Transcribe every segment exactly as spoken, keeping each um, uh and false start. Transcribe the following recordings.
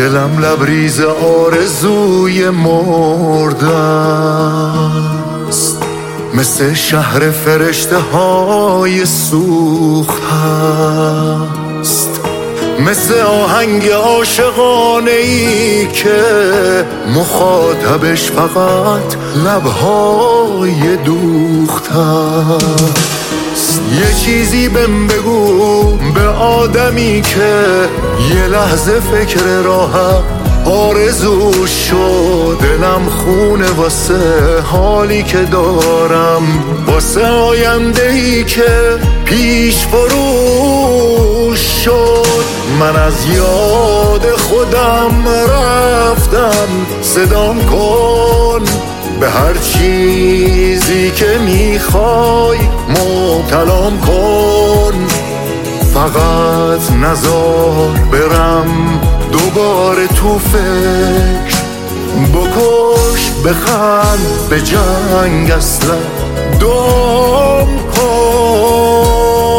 دلم لبریز آرزوی مردست، مثل شهر فرشته های سوخت هست، مثل آهنگ عاشقانه ای که مخاطبش فقط لبهای دوخت هست. یه چیزی بهم بگو به آدمی که یه لحظه فکر راحت آرزو شد. دلم خونه واسه حالی که دارم، واسه آینده‌ای که پیش فرو شد. من از یاد خودم رفتم، صدام کن به هر چیزی که میخوای مبتلام کن. فقط نذار برم دوباره تو فکر، بکش بخند به جنگ اصلا دام کن.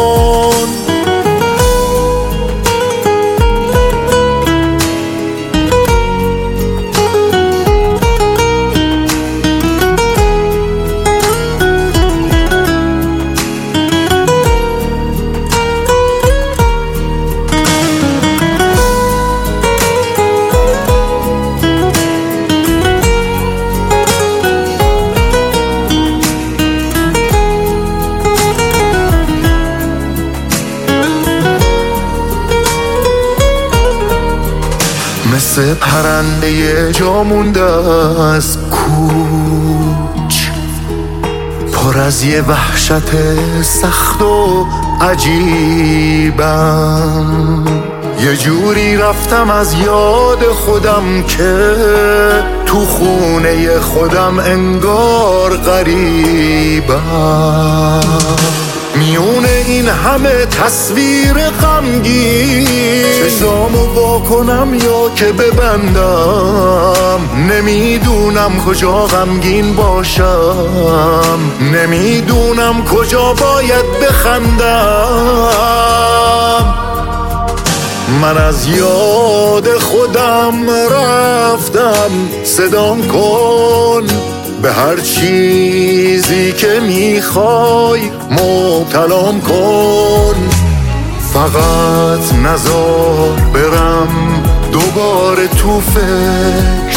مثل پرنده جا مونده از کوچ، پر از یه وحشت سخت و عجیبم. یه جوری رفتم از یاد خودم که تو خونه خودم انگار غریبم. میونه این همه تصویر غمگین، چشامو وا کنم یا که ببندم. نمیدونم کجا غمگین باشم، نمیدونم کجا باید بخندم. من از یاد خودم رفتم، صدام کن به هر چیزی که میخوای مبتلام کن. فقط نذار برم دوباره تو فکر،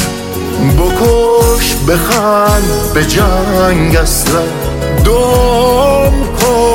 بکش بخند به جنگ اصلا دام کن.